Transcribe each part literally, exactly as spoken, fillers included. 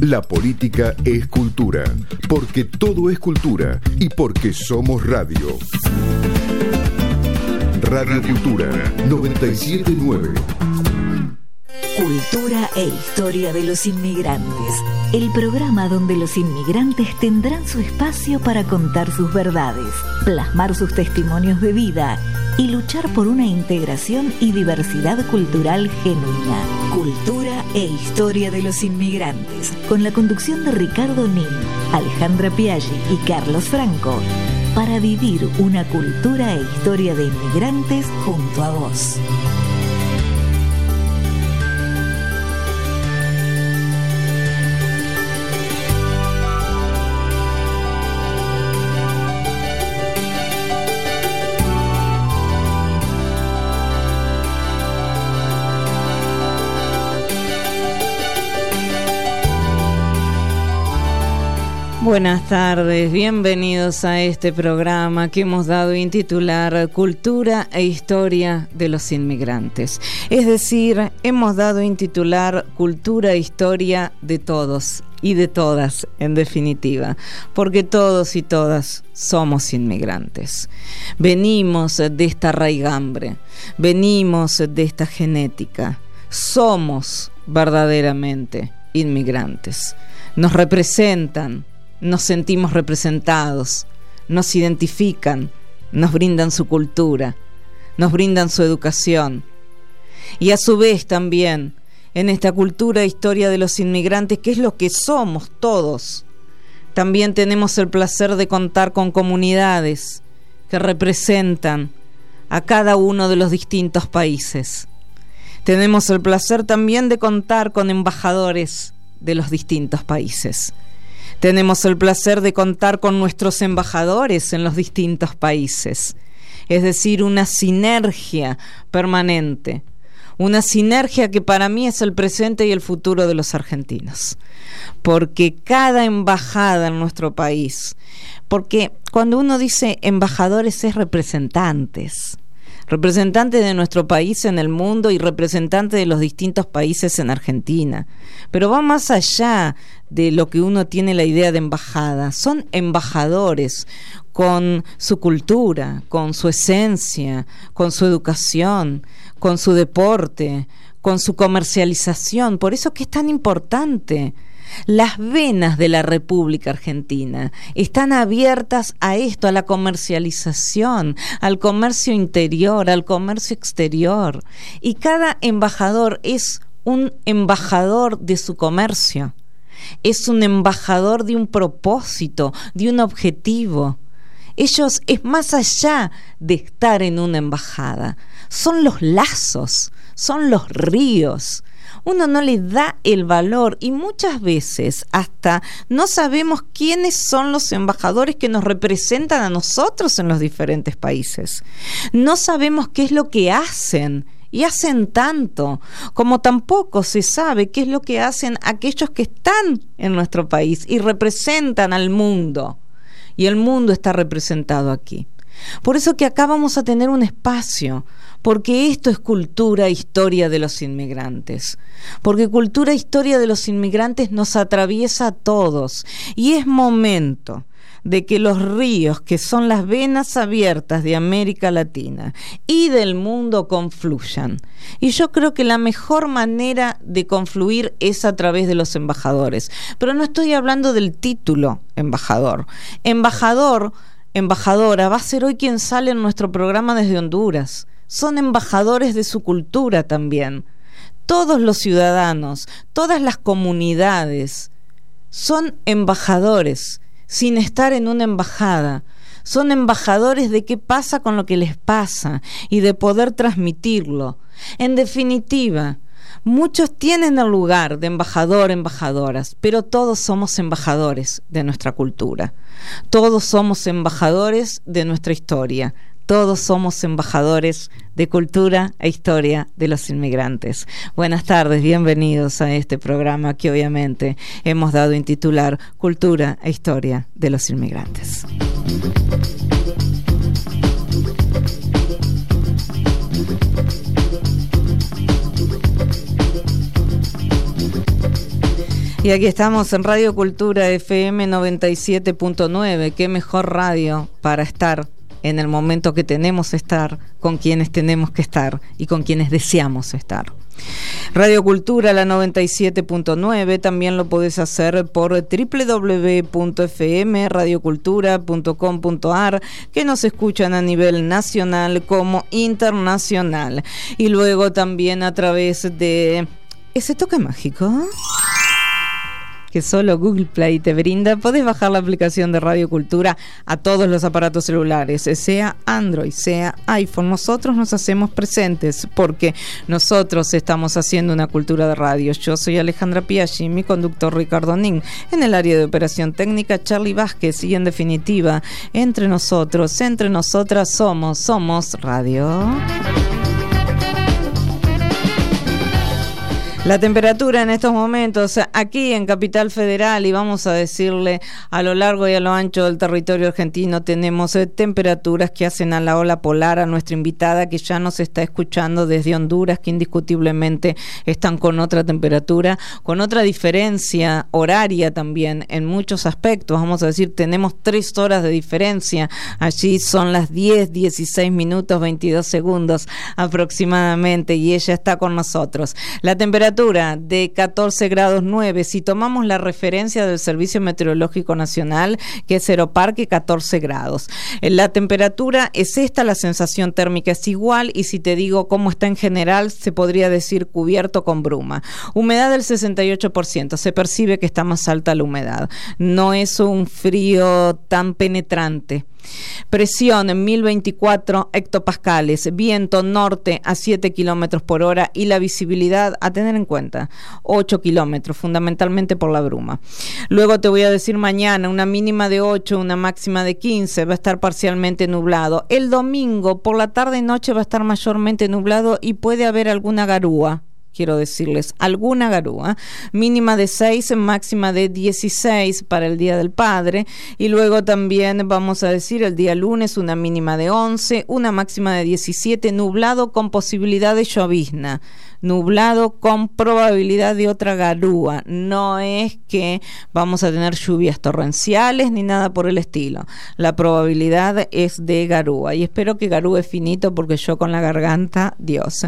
La política es cultura, porque todo es cultura y porque somos radio. Radio Cultura noventa y siete punto nueve. Cultura e historia de los inmigrantes. El programa donde los inmigrantes tendrán su espacio para contar sus verdades, plasmar sus testimonios de vida y luchar por una integración y diversidad cultural genuina. Cultura e historia de los inmigrantes, con la conducción de Ricardo Nin, Alejandra Piaggi y Carlos Franco, para vivir una cultura e historia de inmigrantes junto a vos. Buenas tardes, bienvenidos a este programa que hemos dado en titular Cultura e Historia de los Inmigrantes. Es decir, hemos dado en titular Cultura e Historia de todos y de todas, en definitiva, porque todos y todas somos inmigrantes. Venimos de esta raigambre, venimos de esta genética, somos verdaderamente inmigrantes. Nos representan, nos sentimos representados, nos identifican, nos brindan su cultura, nos brindan su educación. Y a su vez también, en esta cultura e historia de los inmigrantes, que es lo que somos todos, también tenemos el placer de contar con comunidades que representan a cada uno de los distintos países. Tenemos el placer también de contar con embajadores de los distintos países. Tenemos el placer de contar con nuestros embajadores en los distintos países, es decir, una sinergia permanente, una sinergia que para mí es el presente y el futuro de los argentinos, porque cada embajada en nuestro país, porque cuando uno dice embajadores es representantes, representantes de nuestro país en el mundo y representantes de los distintos países en Argentina. Pero va más allá de lo que uno tiene la idea de embajada. Son embajadores con su cultura, con su esencia, con su educación, con su deporte, con su comercialización. Por eso que es tan importante. Las venas de la República Argentina están abiertas a esto, a la comercialización, al comercio interior, al comercio exterior. Y cada embajador es un embajador de su comercio, es un embajador de un propósito, de un objetivo. Ellos es más allá de estar en una embajada, son los lazos, son los ríos. Uno no le da el valor y muchas veces hasta no sabemos quiénes son los embajadores que nos representan a nosotros en los diferentes países. No sabemos qué es lo que hacen y hacen tanto, como tampoco se sabe qué es lo que hacen aquellos que están en nuestro país y representan al mundo. Y el mundo está representado aquí. Por eso que acá vamos a tener un espacio, porque esto es cultura e historia de los inmigrantes, porque cultura e historia de los inmigrantes nos atraviesa a todos y es momento de que los ríos, que son las venas abiertas de América Latina y del mundo, confluyan. Y yo creo que la mejor manera de confluir es a través de los embajadores, pero no estoy hablando del título embajador. Embajador Embajadora va a ser hoy quien sale en nuestro programa desde Honduras. Son embajadores de su cultura también. Todos los ciudadanos, todas las comunidades son embajadores sin estar en una embajada. Son embajadores de qué pasa con lo que les pasa y de poder transmitirlo. En definitiva, muchos tienen el lugar de embajador, embajadoras, pero todos somos embajadores de nuestra cultura. Todos somos embajadores de nuestra historia. Todos somos embajadores de cultura e historia de los inmigrantes. Buenas tardes, bienvenidos a este programa que obviamente hemos dado en titular Cultura e Historia de los Inmigrantes. Y aquí estamos en Radio Cultura F M noventa y siete punto nueve. Qué mejor radio para estar en el momento que tenemos que estar, con quienes tenemos que estar y con quienes deseamos estar. Radio Cultura, la noventa y siete punto nueve, también lo podés hacer por doble u doble u doble u punto f m radio cultura punto com punto a r, que nos escuchan a nivel nacional como internacional. Y luego también a través de ese toque mágico que solo Google Play te brinda. Podés bajar la aplicación de Radio Cultura a todos los aparatos celulares, sea Android, sea iPhone. Nosotros nos hacemos presentes porque nosotros estamos haciendo una cultura de radio. Yo soy Alejandra Piaggi, mi conductor Ricardo Nin, en el área de operación técnica Charlie Vázquez, y en definitiva, entre nosotros, entre nosotras somos, somos Radio. La temperatura en estos momentos aquí en Capital Federal, y vamos a decirle a lo largo y a lo ancho del territorio argentino, tenemos eh, temperaturas que hacen a la ola polar. A nuestra invitada que ya nos está escuchando desde Honduras, que indiscutiblemente están con otra temperatura, con otra diferencia horaria también en muchos aspectos. Vamos a decir, tenemos tres horas de diferencia. Allí son las diez, dieciséis minutos, veintidós segundos aproximadamente, y ella está con nosotros. La temperatura de catorce grados nueve, si tomamos la referencia del Servicio Meteorológico Nacional, que es Aeroparque, catorce grados. La temperatura es esta, la sensación térmica es igual, y si te digo cómo está en general, se podría decir cubierto con bruma. Humedad del sesenta y ocho por ciento, se percibe que está más alta la humedad. No es un frío tan penetrante. Presión en mil veinticuatro hectopascales, viento norte a siete kilómetros por hora, y la visibilidad a tener en cuenta, ocho kilómetros, fundamentalmente por la bruma. Luego te voy a decir mañana, una mínima de ocho, una máxima de quince, va a estar parcialmente nublado. El domingo por la tarde y noche va a estar mayormente nublado y puede haber alguna garúa. Quiero decirles, alguna garúa, mínima de seis, máxima de dieciséis para el Día del Padre. Y luego también vamos a decir el día lunes una mínima de once, una máxima de diecisiete, nublado con posibilidad de llovizna. Nublado con probabilidad de otra garúa. No es que vamos a tener lluvias torrenciales ni nada por el estilo. La probabilidad es de garúa, y espero que garúe finito, porque yo con la garganta, Dios.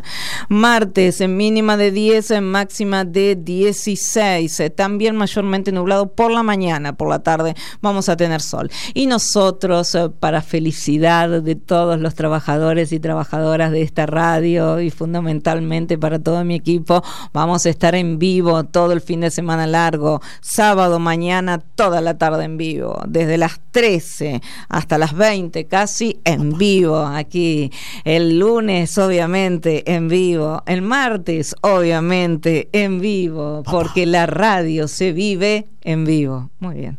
Martes en mínima de diez, en máxima de dieciséis, también mayormente nublado por la mañana. Por la tarde vamos a tener sol. Y nosotros, para felicidad de todos los trabajadores y trabajadoras de esta radio, y fundamentalmente para todo mi equipo, vamos a estar en vivo todo el fin de semana largo. Sábado mañana toda la tarde en vivo, desde las trece hasta las veinte casi en vivo aquí. El lunes obviamente en vivo, el martes obviamente en vivo, porque la radio se vive en vivo. Muy bien.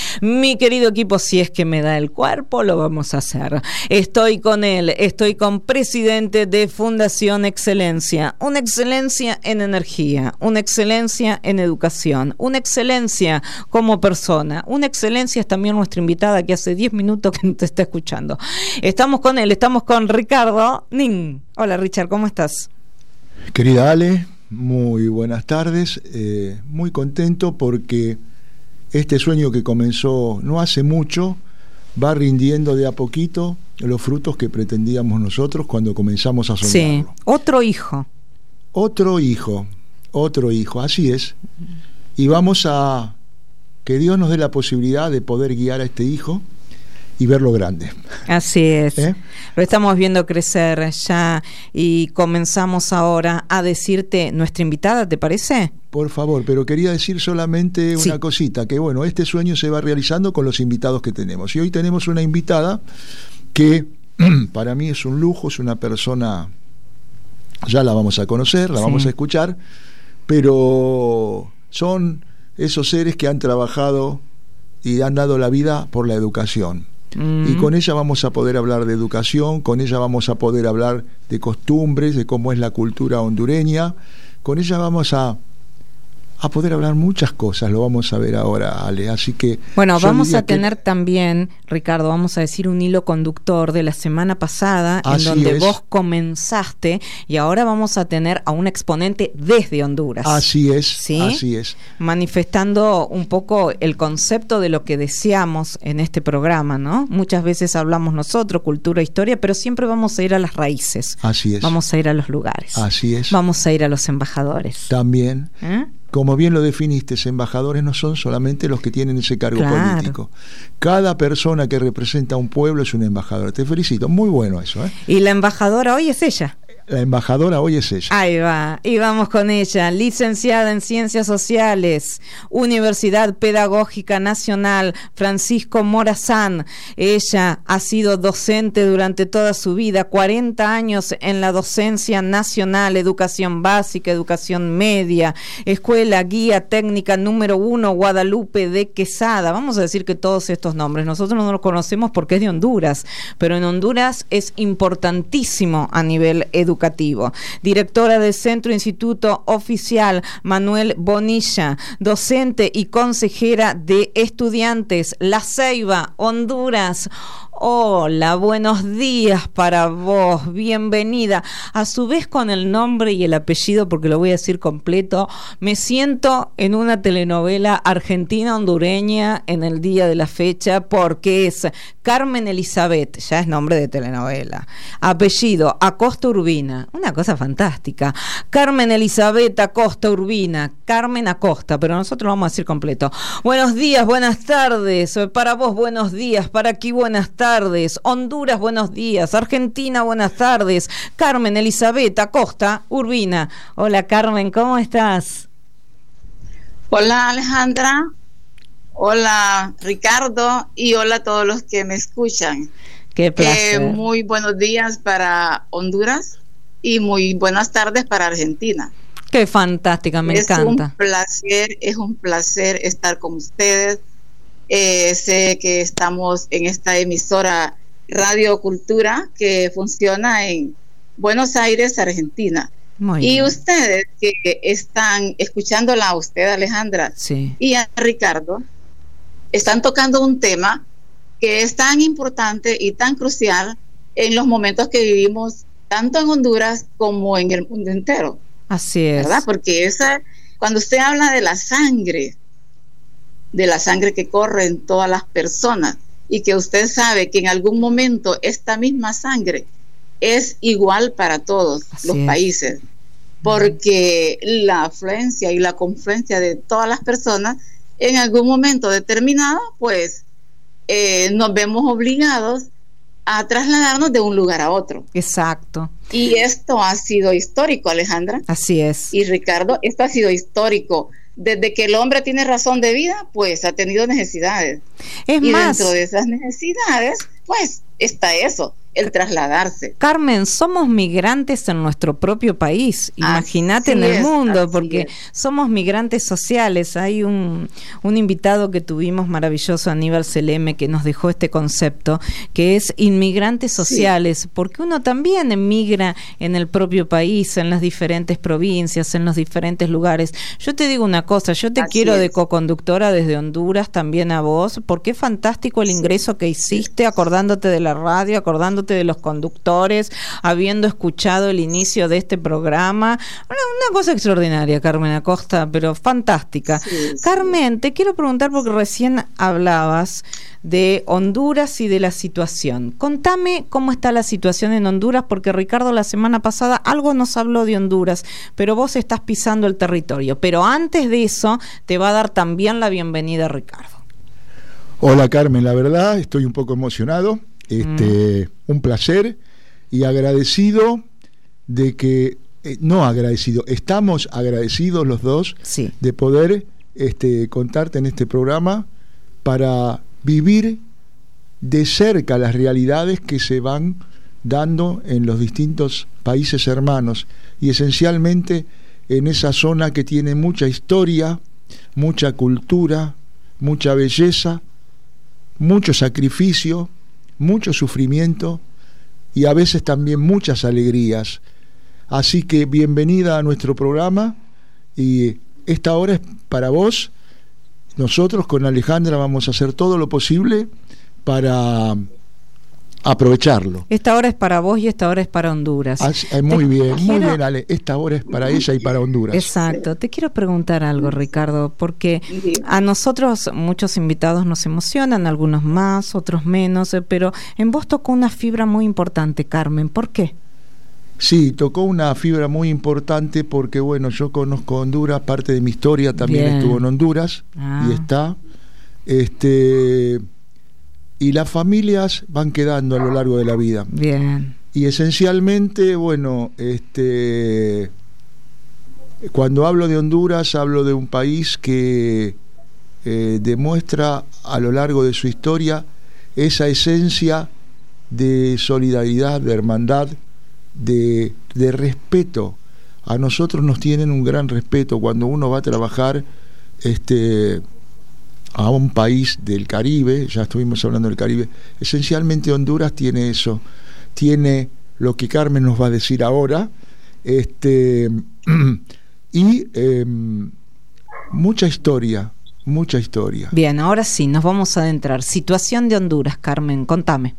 Mi querido equipo, si es que me da el cuerpo, lo vamos a hacer. Estoy con él, estoy con presidente de Fundación Excelencia. Una excelencia en energía, una excelencia en educación, una excelencia como persona, una excelencia es también nuestra invitada, que hace diez minutos que te está escuchando. Estamos con él, estamos con Ricardo Nin. Hola Richard, ¿cómo estás? Querida Ale, muy buenas tardes, eh, muy contento porque este sueño que comenzó no hace mucho va rindiendo de a poquito los frutos que pretendíamos nosotros cuando comenzamos a soñarlo. Sí, otro hijo. Otro hijo, otro hijo, así es. Y vamos a que Dios nos dé la posibilidad de poder guiar a este hijo y verlo grande. Así es. ¿Eh? Lo estamos viendo crecer ya, y comenzamos ahora a decirte nuestra invitada, ¿te parece? Por favor, pero quería decir solamente sí. una cosita, que bueno, este sueño se va realizando con los invitados que tenemos. Y hoy tenemos una invitada que para mí es un lujo, es una persona, ya la vamos a conocer, la sí. vamos a escuchar, pero son esos seres que han trabajado y han dado la vida por la educación. Mm. Y con ella vamos a poder hablar de educación, con ella vamos a poder hablar de costumbres, de cómo es la cultura hondureña, con ella vamos a a poder hablar muchas cosas, lo vamos a ver ahora, Ale, así que... Bueno, vamos a tener que... también, Ricardo, vamos a decir un hilo conductor de la semana pasada, así en donde es. Vos comenzaste, y ahora vamos a tener a un exponente desde Honduras. Así es, ¿sí? Así es. Manifestando un poco el concepto de lo que deseamos en este programa, ¿no? Muchas veces hablamos nosotros, cultura, historia, pero siempre vamos a ir a las raíces. Así es. Vamos a ir a los lugares. Así es. Vamos a ir a los embajadores. También. ¿Eh? Como bien lo definiste, embajadores no son solamente los que tienen ese cargo claro. político. Cada persona que representa a un pueblo es un embajador. Te felicito, muy bueno eso, ¿eh? Y la embajadora hoy es ella. La embajadora hoy es ella. Ahí va, y vamos con ella, licenciada en Ciencias Sociales, Universidad Pedagógica Nacional, Francisco Morazán. Ella ha sido docente durante toda su vida, cuarenta años en la docencia nacional, educación básica, educación media, Escuela Guía Técnica número uno, Guadalupe de Quesada. Vamos a decir que todos estos nombres, nosotros no los conocemos porque es de Honduras, pero en Honduras es importantísimo a nivel educativo. Directora del Centro Instituto Oficial Manuel Bonilla, docente y consejera de estudiantes, La Ceiba, Honduras. Hola, buenos días para vos, bienvenida. A su vez con el nombre y el apellido, porque lo voy a decir completo, me siento en una telenovela argentina hondureña en el día de la fecha, porque es Carmen Elizabeth, ya es nombre de telenovela. Apellido, Acosta Urbina, una cosa fantástica. Carmen Elizabeth Acosta Urbina, Carmen Acosta, pero nosotros lo vamos a decir completo. Buenos días, buenas tardes, para vos buenos días, para aquí buenas tardes. Tardes, Honduras, buenos días, Argentina, buenas tardes, Carmen Elizabeth Acosta Urbina. Hola Carmen, ¿cómo estás? Hola Alejandra, hola Ricardo y hola a todos los que me escuchan. Qué placer. Eh, muy buenos días para Honduras y muy buenas tardes para Argentina. Qué fantástica, me es encanta. Es un placer, es un placer estar con ustedes. Eh, sé que estamos en esta emisora Radio Cultura que funciona en Buenos Aires, Argentina. Muy y bien. Ustedes que están escuchándola a usted, Alejandra, sí. y a Ricardo, están tocando un tema que es tan importante y tan crucial en los momentos que vivimos tanto en Honduras como en el mundo entero. Así es. ¿Verdad? Porque esa, cuando usted habla de la sangre, de la sangre que corre en todas las personas y que usted sabe que en algún momento esta misma sangre es igual para todos Así los es. países, porque uh-huh. la afluencia y la confluencia de todas las personas en algún momento determinado, pues eh, nos vemos obligados a trasladarnos de un lugar a otro. Exacto. Y esto ha sido histórico, Alejandra. Así es. Y Ricardo, esto ha sido histórico. Desde que el hombre tiene razón de vida, pues ha tenido necesidades. Es y más, dentro de esas necesidades, pues está eso, el trasladarse. Carmen, somos migrantes en nuestro propio país. Imagínate en el es, mundo, porque es. somos migrantes sociales. Hay un, un invitado que tuvimos maravilloso, Aníbal Seleme, que nos dejó este concepto, que es inmigrantes sociales, sí. porque uno también emigra en el propio país, en las diferentes provincias, en los diferentes lugares. Yo te digo una cosa, yo te Así quiero es. de coconductora desde Honduras, también a vos, porque es fantástico el sí. ingreso que hiciste, acordándote de la radio, acordándote de los conductores, habiendo escuchado el inicio de este programa. Una, una cosa extraordinaria, Carmen Acosta, pero fantástica. Sí, sí. Carmen, te quiero preguntar porque recién hablabas de Honduras y de la situación. Contame cómo está la situación en Honduras, porque Ricardo la semana pasada algo nos habló de Honduras, pero vos estás pisando el territorio. Pero antes de eso, te va a dar también la bienvenida Ricardo. Hola Carmen, la verdad estoy un poco emocionado. Este, mm. un placer y agradecido de que, eh, no agradecido, estamos agradecidos los dos sí. de poder este, contarte en este programa para vivir de cerca las realidades que se van dando en los distintos países hermanos y esencialmente en esa zona que tiene mucha historia, mucha cultura, mucha belleza, mucho sacrificio, mucho sufrimiento y a veces también muchas alegrías. Así que bienvenida a nuestro programa y esta hora es para vos. Nosotros con Alejandra vamos a hacer todo lo posible para aprovecharlo. Esta hora es para vos y esta hora es para Honduras. Así, eh, muy Te bien, quiero... muy bien, Ale. Esta hora es para ella y para Honduras. Exacto. Te quiero preguntar algo, Ricardo, porque a nosotros muchos invitados nos emocionan, algunos más, otros menos, eh, pero en vos tocó una fibra muy importante, Carmen. ¿Por qué? Sí, tocó una fibra muy importante porque, bueno, yo conozco Honduras, parte de mi historia también Bien. estuvo en Honduras Ah. y está. Este, y las familias van quedando a lo largo de la vida. Bien. Y esencialmente, bueno, este, cuando hablo de Honduras, hablo de un país que eh, demuestra a lo largo de su historia esa esencia de solidaridad, de hermandad, de, de respeto. A nosotros nos tienen un gran respeto cuando uno va a trabajar este, a un país del Caribe. Ya estuvimos hablando del Caribe. Esencialmente Honduras tiene eso, tiene lo que Carmen nos va a decir ahora, este, y eh, mucha historia, mucha historia. Bien, ahora sí, nos vamos a adentrar. Situación de Honduras, Carmen, contame.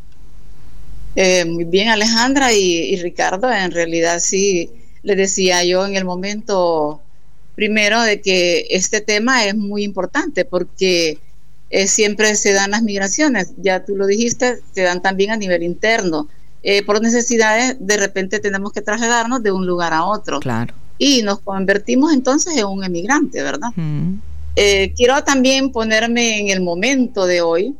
Eh, muy bien, Alejandra y, y Ricardo, en realidad sí, les decía yo en el momento primero de que este tema es muy importante porque eh, siempre se dan las migraciones, ya tú lo dijiste, se dan también a nivel interno. Eh, por necesidades, de repente tenemos que trasladarnos de un lugar a otro. Claro. Y nos convertimos entonces en un emigrante, ¿verdad? Mm. Eh, quiero también ponerme en el momento de hoy,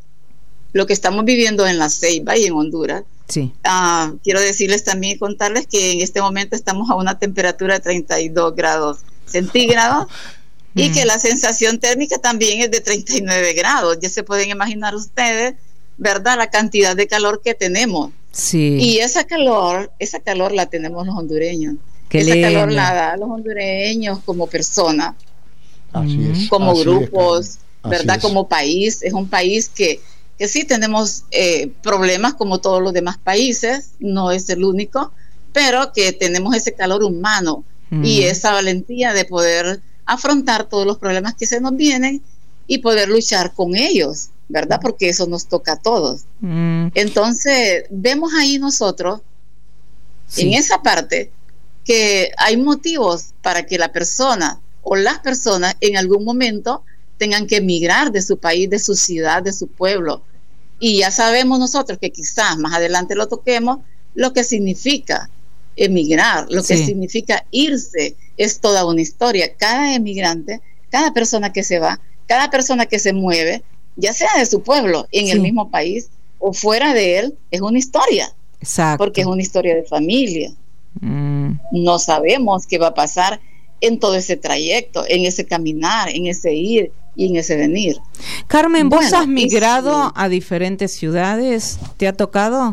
lo que estamos viviendo en La Ceiba y en Honduras. Sí. Uh, quiero decirles también y contarles que en este momento estamos a una temperatura de treinta y dos grados centígrados mm. y que la sensación térmica también es de treinta y nueve grados. Ya se pueden imaginar ustedes, ¿verdad?, la cantidad de calor que tenemos. Sí. Y esa calor, esa calor la tenemos los hondureños. Qué esa lindo. calor la da los hondureños como personas, Así es, como así grupos, es, ¿verdad? es. Como país. Es un país que, que sí tenemos eh, problemas como todos los demás países, no es el único, pero que tenemos ese calor humano mm. y esa valentía de poder afrontar todos los problemas que se nos vienen y poder luchar con ellos, ¿verdad? Porque eso nos toca a todos. Mm. Entonces, vemos ahí nosotros, sí. en esa parte, que hay motivos para que la persona o las personas en algún momento tengan que emigrar de su país, de su ciudad, de su pueblo. Y ya sabemos nosotros que quizás más adelante lo toquemos, lo que significa emigrar, lo que sí. significa irse, es toda una historia. Cada emigrante, cada persona que se va, cada persona que se mueve, ya sea de su pueblo, en sí. el mismo país o fuera de él, es una historia. Exacto. Porque es una historia de familia. Mm. No sabemos qué va a pasar en todo ese trayecto, en ese caminar, en ese ir y en ese venir. Carmen, ¿vos bueno, has migrado sí. a diferentes ciudades? ¿Te ha tocado?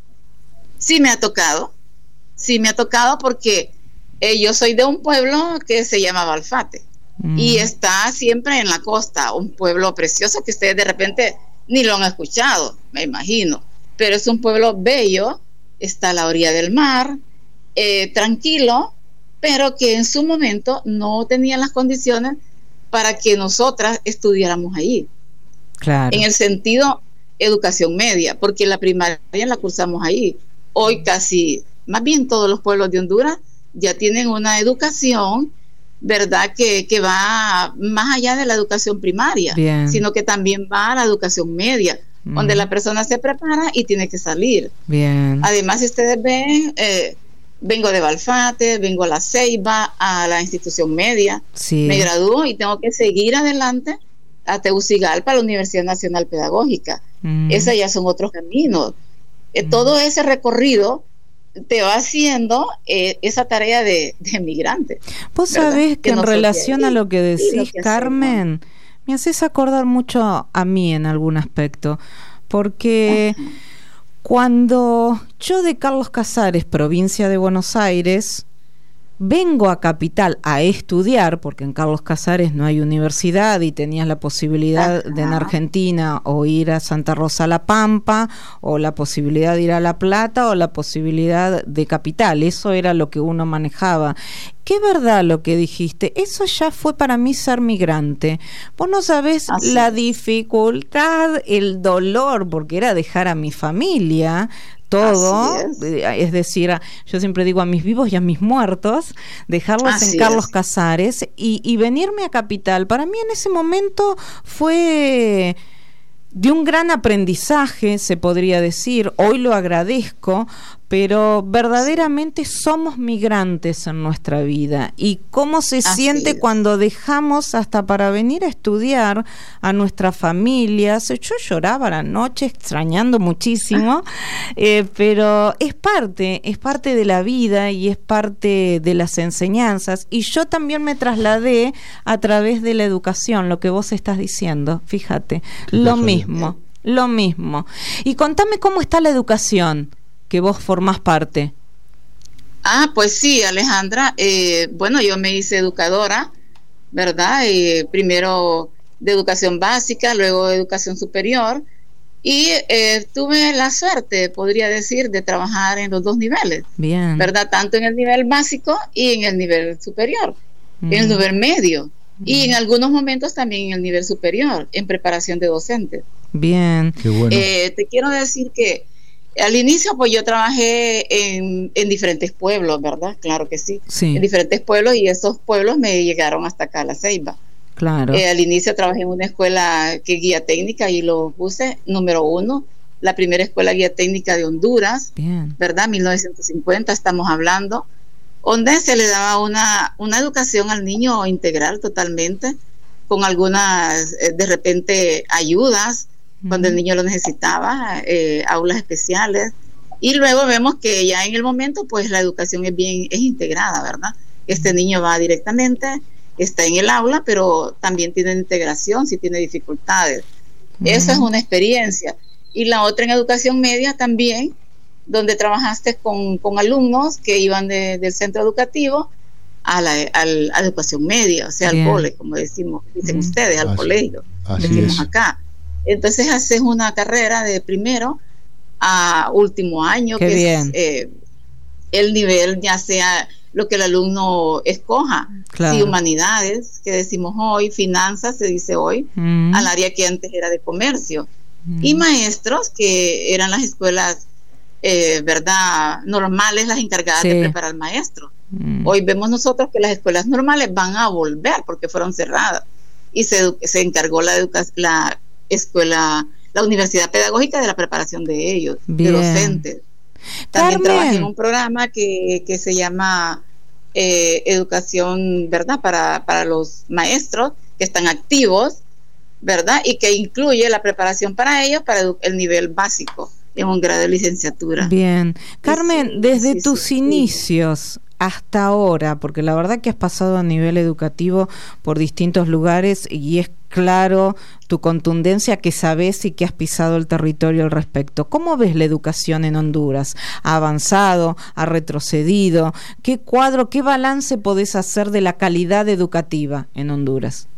Sí, me ha tocado. Sí, me ha tocado porque eh, yo soy de un pueblo que se llama Balfate mm. y está siempre en la costa, un pueblo precioso que ustedes de repente ni lo han escuchado, me imagino, pero es un pueblo bello, está a la orilla del mar, eh, tranquilo, pero que en su momento no tenía las condiciones para que nosotras estudiáramos ahí. Claro. En el sentido educación media, porque la primaria la cursamos ahí. Hoy casi, más bien todos los pueblos de Honduras ya tienen una educación, ¿verdad?, que, que va más allá de la educación primaria, bien. Sino que también va a la educación media, mm. donde la persona se prepara y tiene que salir. Bien. Además, si ustedes ven... Eh, vengo de Balfate, vengo a La Ceiba, a la institución media, sí. me gradúo y tengo que seguir adelante a Tegucigalpa, a la Universidad Nacional Pedagógica. Mm. Esos ya son otros caminos. Eh, mm. Todo ese recorrido te va haciendo eh, esa tarea de, de migrante. Vos ¿verdad? Sabés que, que en relación a lo que decís, lo que Carmen, hacemos. Me haces acordar mucho a mí en algún aspecto, porque... Ajá. Cuando yo de Carlos Casares, provincia de Buenos Aires, vengo a Capital a estudiar, porque en Carlos Casares no hay universidad y tenías la posibilidad de en Argentina o ir a Santa Rosa La Pampa, o la posibilidad de ir a La Plata, o la posibilidad de Capital. Eso era lo que uno manejaba. Qué verdad lo que dijiste, eso ya fue para mí ser migrante. Vos no sabés Así la es. dificultad, el dolor, porque era dejar a mi familia, todo, es. es decir, yo siempre digo a mis vivos y a mis muertos, dejarlos Así en Carlos es. Casares y, y venirme a Capital. Para mí en ese momento fue de un gran aprendizaje, se podría decir. Hoy lo agradezco, pero verdaderamente somos migrantes en nuestra vida. Y cómo se Así siente es. Cuando dejamos hasta para venir a estudiar a nuestras familias. Yo lloraba la noche extrañando muchísimo, eh, pero es parte, es parte de la vida y es parte de las enseñanzas. Y yo también me trasladé a través de la educación, lo que vos estás diciendo, fíjate, lo mismo, lo mismo. Y contame cómo está la educación, que vos formás parte. Ah, pues sí, Alejandra. Eh, bueno, yo me hice educadora, ¿verdad? Eh, primero de educación básica, luego de educación superior. Y eh, tuve la suerte, podría decir, de trabajar en los dos niveles. Bien. ¿Verdad? Tanto en el nivel básico y en el nivel superior, mm. en el nivel medio. Mm. Y en algunos momentos también en el nivel superior, en preparación de docentes. Bien. Qué bueno. Eh, te quiero decir que al inicio, pues yo trabajé en, en diferentes pueblos, ¿verdad? Claro que sí. sí. En diferentes pueblos, y esos pueblos me llegaron hasta acá a La Ceiba. Claro. Eh, al inicio trabajé en una escuela que guía técnica y lo puse número uno, la primera escuela guía técnica de Honduras, Bien. ¿verdad? mil novecientos cincuenta estamos hablando, donde se le daba una, una educación al niño integral totalmente, con algunas, eh, de repente, ayudas, cuando el niño lo necesitaba, eh, aulas especiales, y luego vemos que ya en el momento pues la educación es bien, es integrada, ¿verdad? Este niño va directamente, está en el aula, pero también tiene integración si tiene dificultades. Uh-huh. Esa es una experiencia. Y la otra en educación media también, donde trabajaste con, con alumnos que iban de, del centro educativo a la, a la educación media, o sea, Bien. Al cole, como decimos, dicen uh-huh. ustedes, al así, colegio, así decimos es. Acá. Entonces haces una carrera de primero a último año, Qué que bien. es eh, el nivel, ya sea lo que el alumno escoja, claro. si humanidades, que decimos hoy, finanzas, se dice hoy, mm. al área que antes era de comercio, mm. y maestros, que eran las escuelas, eh, verdad, normales, las encargadas sí. de preparar maestros. Mm. Hoy vemos nosotros que las escuelas normales van a volver porque fueron cerradas, y se, se encargó la educación, la escuela, la Universidad Pedagógica de la preparación de ellos, Bien. De docentes. También Carmen. Trabajé en un programa que, que se llama eh, Educación, ¿verdad? Para, para los maestros que están activos, ¿verdad? Y que incluye la preparación para ellos para el nivel básico en un grado de licenciatura. Bien. Carmen, sí, desde sí, tus sí, inicios sí. hasta ahora, porque la verdad que has pasado a nivel educativo por distintos lugares y es claro tu contundencia, que sabes y que has pisado el territorio al respecto. ¿Cómo ves la educación en Honduras? ¿Ha avanzado? ¿Ha retrocedido? ¿Qué cuadro, qué balance podés hacer de la calidad educativa en Honduras?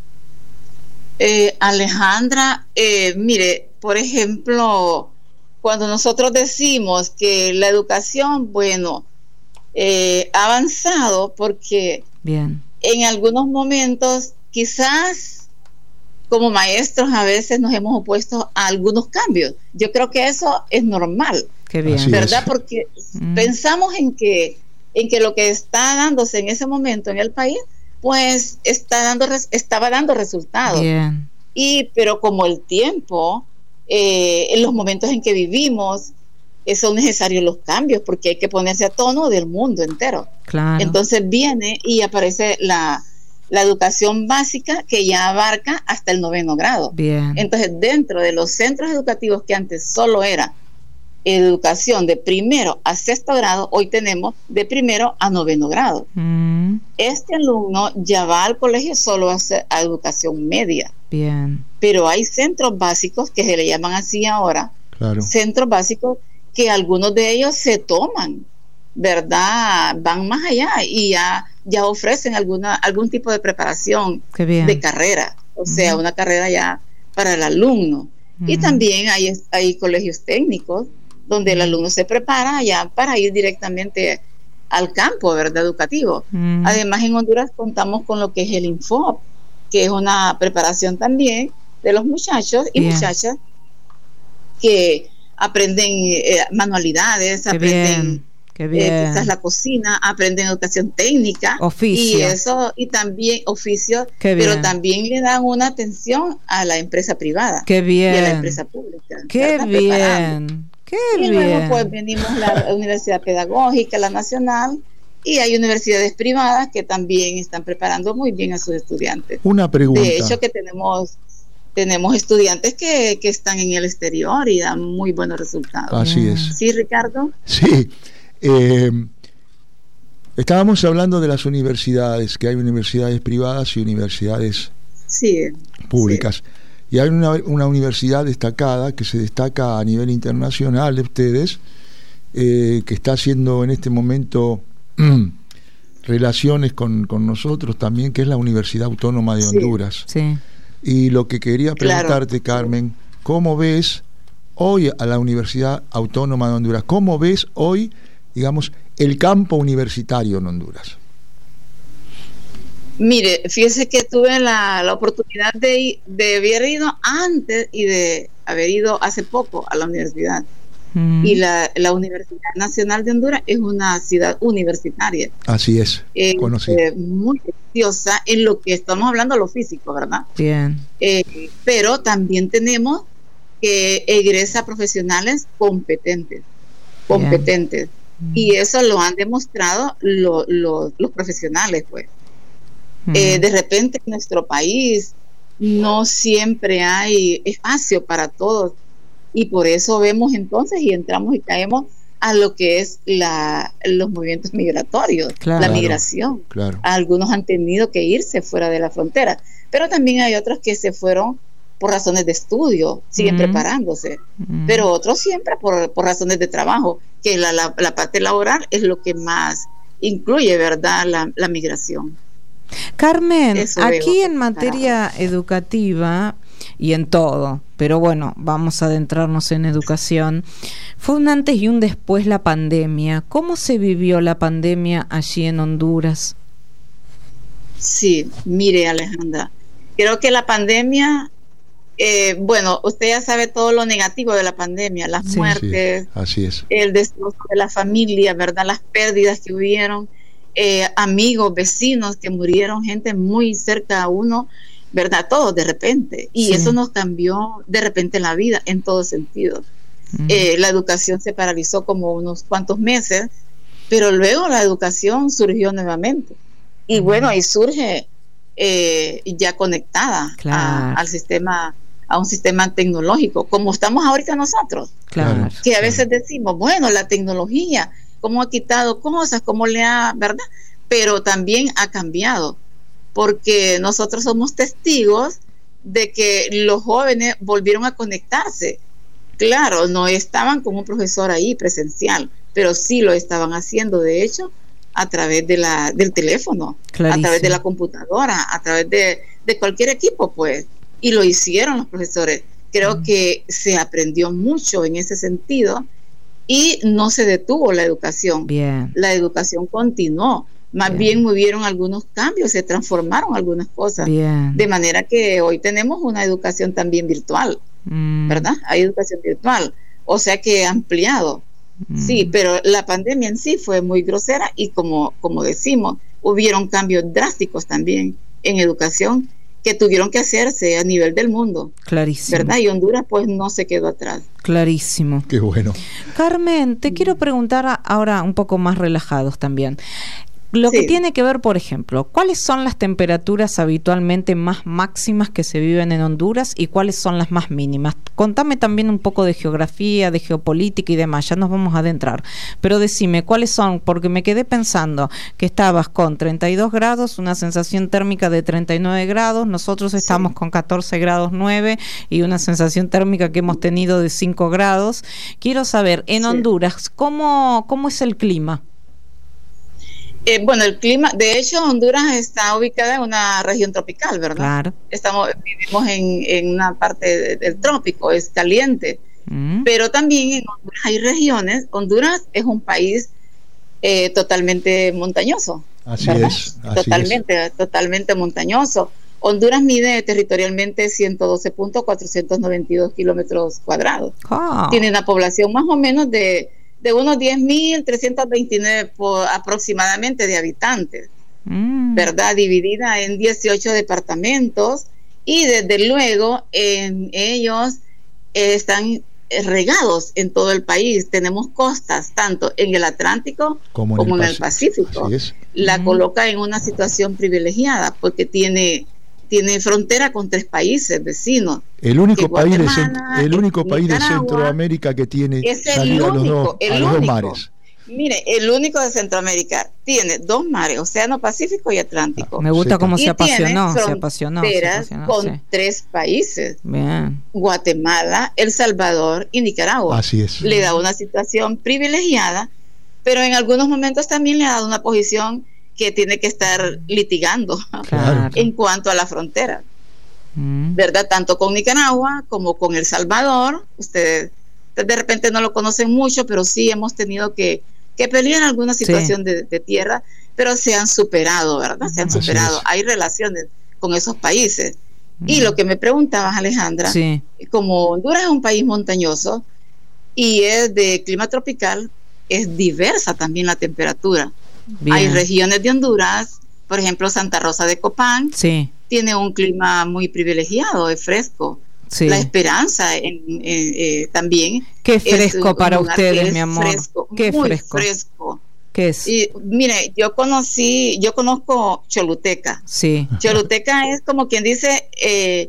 Eh, Alejandra, eh, mire, por ejemplo, cuando nosotros decimos que la educación, bueno, eh, ha avanzado porque Bien. En algunos momentos quizás como maestros a veces nos hemos opuesto a algunos cambios. Yo creo que eso es normal. Qué bien. ¿Verdad? Es. Porque mm. pensamos en que, en que lo que está dándose en ese momento en el país, pues está dando, estaba dando resultados. Bien. Y, pero como el tiempo, eh, en los momentos en que vivimos, eh, son necesarios los cambios, porque hay que ponerse a tono del mundo entero. Claro. Entonces viene y aparece la la educación básica, que ya abarca hasta el noveno grado. Bien. Entonces, dentro de los centros educativos que antes solo era educación de primero a sexto grado, hoy tenemos de primero a noveno grado. Mm. Este alumno ya va al colegio solo a, hacer, a educación media. Bien. Pero hay centros básicos que se le llaman así ahora, claro. centros básicos que algunos de ellos se toman ¿verdad? Van más allá y ya, ya ofrecen alguna, algún tipo de preparación de carrera, o sea, uh-huh. una carrera ya para el alumno. Uh-huh. Y también hay, hay colegios técnicos donde el alumno se prepara ya para ir directamente al campo, ¿verdad? Educativo. Uh-huh. Además, en Honduras contamos con lo que es el Infop, que es una preparación también de los muchachos y yeah. muchachas que aprenden eh, manualidades, Qué aprenden bien. Qué bien. Eh, quizás la cocina, aprenden educación técnica, oficio. y eso, y también oficio, pero también le dan una atención a la empresa privada Qué bien. y a la empresa pública. Qué bien. Qué y bien. luego pues venimos la Universidad Pedagógica, la Nacional, y hay universidades privadas que también están preparando muy bien a sus estudiantes. Una pregunta. De hecho que tenemos tenemos estudiantes que, que están en el exterior y dan muy buenos resultados. Así es. ¿Sí, Ricardo? Sí. Eh, estábamos hablando de las universidades, que hay universidades privadas y universidades sí, públicas. Sí. Y hay una, una universidad destacada que se destaca a nivel internacional de ustedes, eh, que está haciendo en este momento relaciones con, con nosotros también, que es la Universidad Autónoma de Honduras. Sí. Sí. Y lo que quería preguntarte, claro. Carmen, ¿cómo ves hoy a la Universidad Autónoma de Honduras? ¿Cómo ves hoy, digamos, el campo universitario en Honduras? Mire, fíjese que tuve la, la oportunidad de, de haber ido antes y de haber ido hace poco a la universidad. Mm. Y la, la Universidad Nacional de Honduras es una ciudad universitaria. Así es, eh, eh, muy preciosa en lo que estamos hablando, lo físico, ¿verdad? Bien. Eh, pero también tenemos que egresa profesionales competentes, competentes. Mm. Y eso lo han demostrado lo, lo, los profesionales, pues. Mm. Eh, de repente en nuestro país no siempre hay espacio para todos. Y por eso vemos entonces y entramos y caemos a lo que es la, los movimientos migratorios, claro, la migración. Claro. Algunos han tenido que irse fuera de la frontera, pero también hay otros que se fueron por razones de estudio, siguen mm. preparándose, mm. pero otros siempre por, por razones de trabajo, que la, la, la parte laboral es lo que más incluye, ¿verdad?, la, la migración. Carmen, eso aquí en materia para... educativa y en todo, pero bueno, vamos a adentrarnos en educación. Fue un antes y un después la pandemia. ¿Cómo se vivió la pandemia allí en Honduras? Sí, mire, Alejandra, creo que la pandemia, eh, bueno, usted ya sabe todo lo negativo de la pandemia, las sí, muertes, sí, así es. El destrozo de la familia, ¿verdad? Las pérdidas que hubieron, eh, amigos, vecinos que murieron, gente muy cerca a uno, ¿verdad? Todo de repente. Y sí. eso nos cambió de repente la vida en todo sentido. Mm. Eh, la educación se paralizó como unos cuantos meses, pero luego la educación surgió nuevamente. Y mm. bueno, ahí surge eh, ya conectada claro. a, al sistema, a un sistema tecnológico, como estamos ahorita nosotros. Claro. Que a veces decimos, bueno, la tecnología, cómo ha quitado cosas, cómo le ha, ¿verdad? Pero también ha cambiado, porque nosotros somos testigos de que los jóvenes volvieron a conectarse. Claro, no estaban con un profesor ahí presencial, pero sí lo estaban haciendo, de hecho, a través de la, del teléfono, Clarísimo. a través de la computadora, a través de, de cualquier equipo, pues. Y lo hicieron los profesores. Creo mm. que se aprendió mucho en ese sentido y no se detuvo la educación. Bien. La educación continuó. Más bien. bien hubieron algunos cambios, se transformaron algunas cosas. Bien. De manera que hoy tenemos una educación también virtual, mm. ¿verdad? Hay educación virtual, o sea que ampliado. Mm. Sí, pero la pandemia en sí fue muy grosera y como, como decimos, hubieron cambios drásticos también en educación que tuvieron que hacerse a nivel del mundo. Clarísimo. ¿Verdad? Y Honduras pues no se quedó atrás. Clarísimo. Qué bueno. Carmen, te mm. quiero preguntar ahora un poco más relajados también. Lo sí. que tiene que ver, por ejemplo, ¿cuáles son las temperaturas habitualmente más máximas que se viven en Honduras y cuáles son las más mínimas? Contame también un poco de geografía, de geopolítica y demás, ya nos vamos a adentrar. Pero decime, ¿cuáles son? Porque me quedé pensando que estabas con treinta y dos grados, una sensación térmica de treinta y nueve grados, nosotros estamos sí. con catorce grados nueve y una sensación térmica que hemos tenido de cinco grados. Quiero saber, en sí. Honduras, ¿cómo, cómo es el clima? Eh, bueno, el clima, de hecho, Honduras está ubicada en una región tropical, ¿verdad? Claro. Estamos, vivimos en, en una parte de, del trópico, es caliente. Mm. Pero también en Honduras hay regiones. Honduras es un país eh, totalmente montañoso. Así ¿verdad? es. Así totalmente, es. totalmente montañoso. Honduras mide territorialmente ciento doce punto cuatrocientos noventa y dos kilómetros cuadrados. Oh. Tiene una población más o menos de de unos diez mil trescientos veintinueve por, aproximadamente de habitantes, mm. ¿verdad? Dividida en dieciocho departamentos y desde luego en ellos eh, están regados en todo el país. Tenemos costas tanto en el Atlántico como en, como el, en el Pacífico. La mm. coloca en una situación privilegiada porque tiene... tiene frontera con tres países vecinos. El único país de, el único país de Centroamérica que tiene salida a los dos, a los dos mares. Mire, el único de Centroamérica tiene dos mares, Océano Pacífico y Atlántico. Me gusta cómo se apasionó, se apasionó, se apasionó, con sí. tres países. Bien. Guatemala, El Salvador y Nicaragua. Así es. Le da una situación privilegiada, pero en algunos momentos también le ha dado una posición que tiene que estar litigando, claro, en cuanto a la frontera, mm. ¿verdad? Tanto con Nicaragua como con El Salvador. Ustedes de repente no lo conocen mucho, pero sí hemos tenido que, que pelear alguna situación sí. de, de tierra, pero se han superado, ¿verdad? Se han Así superado. Es. Hay relaciones con esos países. Mm. Y lo que me preguntabas, Alejandra, sí. como Honduras es un país montañoso y es de clima tropical, es diversa también la temperatura. Bien. Hay regiones de Honduras, por ejemplo Santa Rosa de Copán, sí. tiene un clima muy privilegiado, es fresco. Sí. La Esperanza en, en, eh, también. Qué fresco para ustedes, mi amor. Fresco, Qué muy fresco. fresco. ¿Qué es? Y mire, yo conocí, yo conozco Choluteca. Sí. Choluteca es como quien dice eh,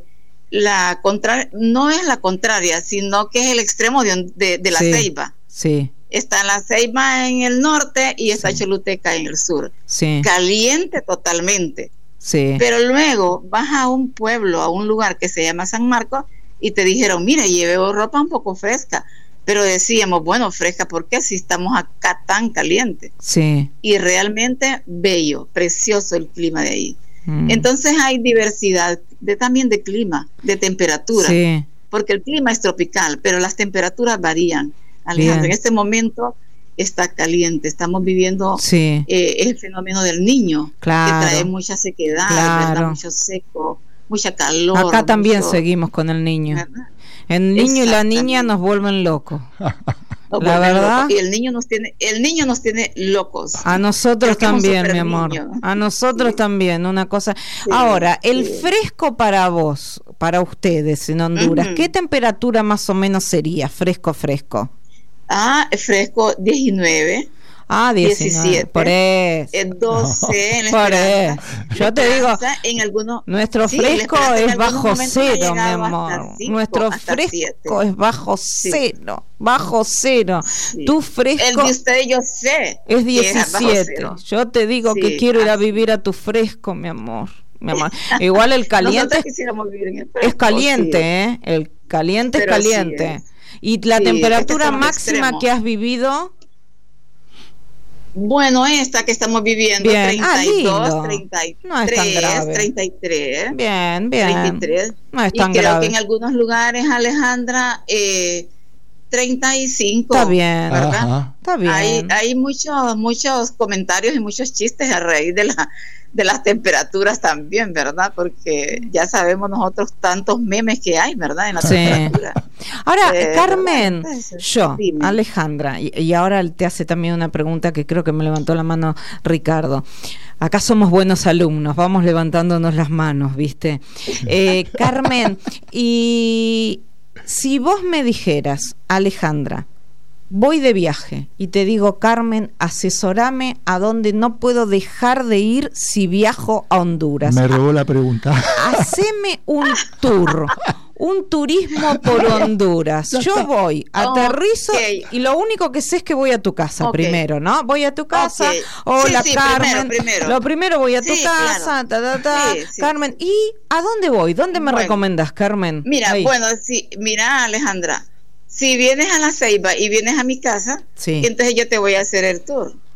la contraria, no es la contraria, sino que es el extremo de, de, de la sí. Ceiba. Sí. Está la Ceiba en el norte y está sí. Choluteca en el sur. Sí. Caliente totalmente. Sí. Pero luego vas a un pueblo, a un lugar que se llama San Marcos y te dijeron, mire, lleve ropa un poco fresca. Pero decíamos, bueno, fresca, ¿por qué si estamos acá tan caliente? Sí. Y realmente bello, precioso el clima de ahí. Mm. Entonces hay diversidad de, también de clima, de temperatura. Sí. Porque el clima es tropical, pero las temperaturas varían. Alejandro, Bien. en este momento está caliente, estamos viviendo sí. eh, el fenómeno del niño, claro. que trae mucha sequedad, claro. ¿verdad? Mucho seco, mucha calor. Acá también mucho... seguimos con el niño. ¿verdad? El niño y la niña nos vuelven locos. No, la verdad. Loco. Y el niño nos tiene, el niño nos tiene locos. A nosotros también, mi amor. Niño. A nosotros sí. también, una cosa. Sí, Ahora, el sí. fresco para vos, para ustedes en Honduras, uh-huh. ¿qué temperatura más o menos sería? Fresco, fresco. Ah, fresco diecinueve. Ah, diecinueve. diecisiete. Por eso. doce. En por eso. Yo te digo, en algunos, nuestro sí, fresco es bajo cero, mi amor. cinco, nuestro fresco siete. Es bajo sí. cero. Bajo cero. Sí. Tu fresco. El de usted, yo sé. Es diecisiete. Yo te digo sí, que quiero ir a vivir a tu fresco, mi amor. Mi amor. Igual el caliente. Vivir en el fresco, es caliente, sí. ¿eh? El caliente Pero es caliente. Sí es. ¿Y la sí, temperatura es que máxima extremos. que has vivido? Bueno, esta que estamos viviendo, bien. treinta y dos, ah, treinta y tres, no es tan grave. treinta y tres. Bien, bien. treinta y tres. No es tan y creo grave. que en algunos lugares, Alejandra, eh, treinta y cinco. Está bien, ¿verdad? Ajá. Está bien. Hay, hay muchos, muchos comentarios y muchos chistes a raíz de la de las temperaturas también, ¿verdad? Porque ya sabemos nosotros tantos memes que hay, ¿verdad? En la sí. temperatura. Ahora, eh, Carmen, ¿verdad? yo, Dime. Alejandra, y, y ahora te hace también una pregunta que creo que me levantó la mano Ricardo. Acá somos buenos alumnos, vamos levantándonos las manos, ¿viste? Eh, Carmen, y si vos me dijeras, Alejandra, voy de viaje y te digo, Carmen, asesorame a dónde no puedo dejar de ir si viajo a Honduras. Me robó la pregunta. Haceme un tour, un turismo por Honduras. Yo voy, aterrizo okay. y lo único que sé es que voy a tu casa okay. primero, ¿no? Voy a tu casa, okay. hola sí, sí, Carmen, primero, primero. lo primero voy a tu sí, casa, claro. ta, ta, ta. Sí, sí. Carmen, ¿y a dónde voy? ¿Dónde me bueno, recomendás, Carmen? Mira, Ahí. bueno, sí, mira, Alejandra, si vienes a la Ceiba y vienes a mi casa, sí. entonces yo te voy a hacer el tour.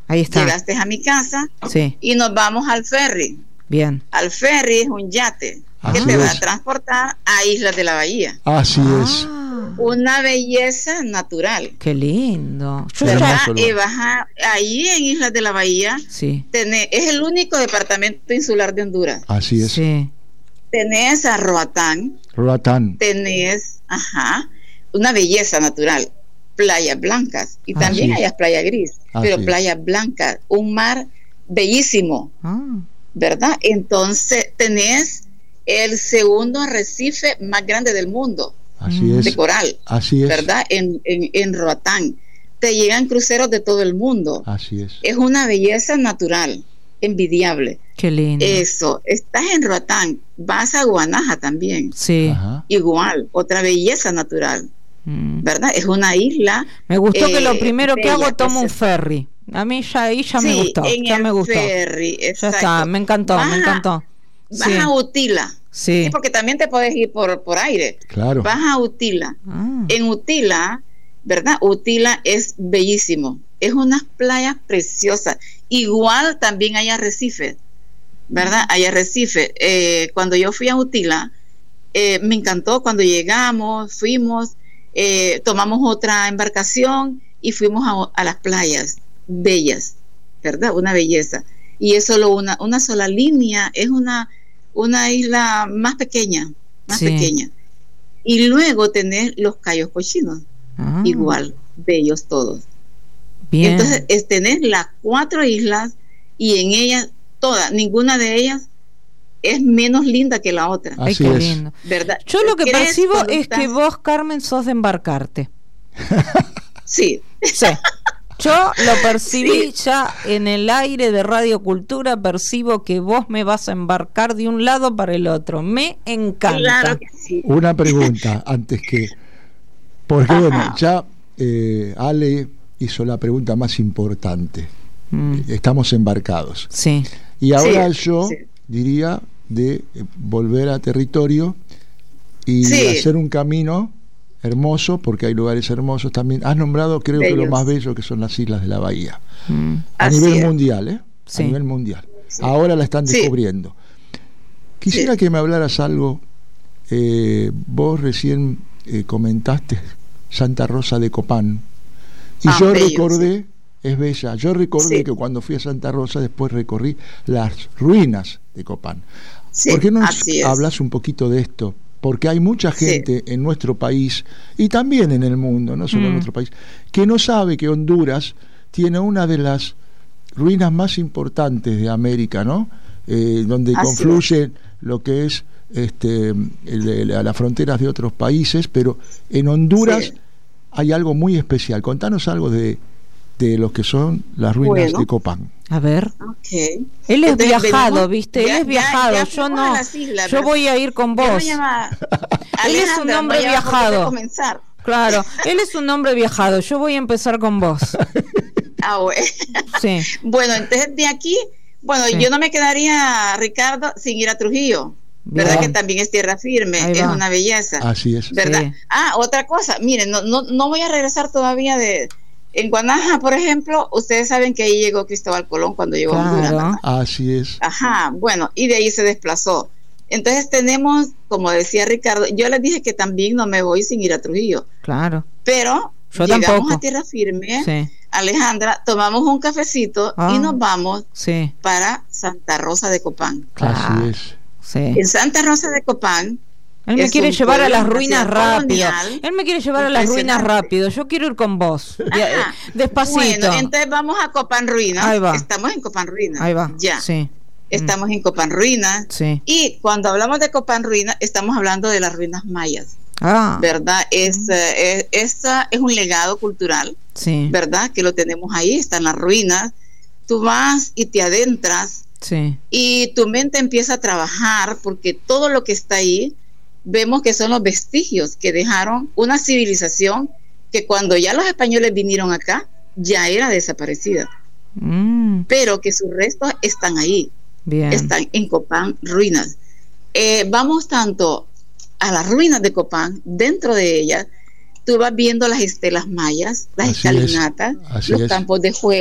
Ahí está. Llegaste a mi casa sí. y nos vamos al ferry. Bien. Al ferry es un yate Así que te es. va a transportar a Islas de la Bahía. Así Ah, es. Una belleza natural. qué lindo. Yo ¿Verdad? ya, Y vas a, ahí en Islas de la Bahía, sí. tenés, es el único departamento insular de Honduras. Así es. Sí. Tenés a Roatán, Roatán. tenés, ajá, una belleza natural, playas blancas, y Así también es. hay playa gris, Así pero es. playas blancas, un mar bellísimo, Ah, ¿verdad? Entonces tenés el segundo arrecife más grande del mundo, Así Mm. de es. coral, Así es. ¿verdad? En, en, en Roatán. Te llegan cruceros de todo el mundo. Así es. Es una belleza natural, envidiable. qué lindo. Eso, estás en Roatán, vas a Guanaja también, Sí. Ajá. igual, otra belleza natural, Mm. ¿verdad? Es una isla. Me gustó que lo eh, primero que bella, hago tomo un pues, ferry. A mí ya ahí ya me sí, gustó. en Ya el me gustó. ferry, Ya exacto. está, me encantó, Vas me a- encantó. Vas Sí. a Utila, Sí. sí, porque también te puedes ir por, por aire. Claro. Vas a Utila. Ah, En Utila, ¿verdad? Utila es bellísimo. Es unas playas preciosas. Igual también hay arrecifes, ¿verdad? Hay arrecifes. Eh, cuando yo fui a Utila, eh, me encantó. Cuando llegamos, fuimos, eh, tomamos otra embarcación y fuimos a, a las playas bellas, ¿verdad? Una belleza. Y es solo una, una sola línea, es una, una isla más pequeña, más Sí. pequeña. Y luego tenés los Cayos Cochinos, ah, igual, bellos todos. bien. Entonces, es, tenés las cuatro islas y en ellas, todas, ninguna de ellas es menos linda que la otra, Ay, Así qué es. lindo. ¿verdad? Yo lo que ¿Crees percibo cuando es estás- que vos, Carmen, sos de embarcarte. Sí, Sí. Yo lo percibí ya en el aire de Radio Cultura, percibo que vos me vas a embarcar de un lado para el otro. Me encanta. claro que sí. Una pregunta antes que. Porque Ajá. bueno, ya eh, Ale hizo la pregunta más importante. Mm, Estamos embarcados. sí, Y ahora Sí, yo sí. diría de eh, volver a territorio y Sí. hacer un camino hermoso, porque hay lugares hermosos también. Has nombrado, creo que lo Bellos. más bello, que son las Islas de la Bahía. mm, A Así nivel es. mundial, ¿eh? Sí. A nivel mundial. Sí. Ahora la están Sí. descubriendo. Quisiera Sí. que me hablaras algo. eh, vos recién eh, comentaste Santa Rosa de Copán. Y Ah, yo bello, recordé, es bella, yo recordé Sí. que cuando fui a Santa Rosa después recorrí las ruinas de Copán. Sí, ¿Por qué no así es. hablas un poquito de esto? Porque hay mucha Sí. gente en nuestro país y también en el mundo, no solo en Mm. nuestro país, que no sabe que Honduras tiene una de las ruinas más importantes de América, ¿no? Eh, donde Así confluye lo que es este, el- el- las fronteras de otros países, pero en Honduras Sí. hay algo muy especial. Contanos algo de, de lo que son las ruinas Bueno. de Copán. a ver. Ok. Él es Entonces, viajado, venimos- ¿viste? ya- Él es ya- viajado, ya yo fuimos no. a las islas, Yo ¿verdad? voy a ir con Ya me vos. llama- Él es un Alejandra, hombre no llama porque viajado. voy a comenzar. Claro, él es un hombre viajado, yo voy a empezar con vos. Ah, bueno. Sí, Bueno, entonces de aquí, bueno, Sí. yo no me quedaría, Ricardo, sin ir a Trujillo, ¿verdad? Bien. Que también es tierra firme, Ahí es va. una belleza, Así es. ¿verdad? Sí. Ah, otra cosa, miren, no, no, no voy a regresar todavía de... En Guanaja, por ejemplo, ustedes saben que ahí llegó Cristóbal Colón cuando llegó a Honduras, claro. ¿verdad? Así es. Ajá, bueno, y de ahí se desplazó. Entonces tenemos, como decía Ricardo, yo les dije que también no me voy sin ir a Trujillo, Claro. pero Yo llegamos tampoco. a tierra firme, Sí, Alejandra, tomamos un cafecito Ah. y nos vamos sí, para Santa Rosa de Copán. claro. Así es. Sí. En Santa Rosa de Copán, Él me es quiere un llevar a pueblo, las una ruinas ciudad rápido. colonial, Él me quiere llevar a las ruinas impresionante. rápido. Yo quiero ir con vos. Ya, eh, Ajá. Despacito. Bueno, entonces vamos a Copán Ruinas. Ahí va. Estamos en Copán Ruinas. Ahí va. Ya. Sí. Estamos en Copán Ruinas. Sí. Y cuando hablamos de Copán Ruinas, estamos hablando de las ruinas mayas, Ah. ¿verdad? Es, eh, es, esa es un legado cultural, Sí. ¿verdad? Que lo tenemos ahí, están las ruinas. Tú vas y te adentras Sí. y tu mente empieza a trabajar porque todo lo que está ahí vemos que son los vestigios que dejaron una civilización que cuando ya los españoles vinieron acá ya era desaparecida, Mm, pero que sus restos están ahí, bien. están en Copán Ruinas. Eh, vamos tanto a las ruinas de Copán, dentro de ellas tú vas viendo las estelas mayas, las Así es, escalinatas, así los es. campos de juego,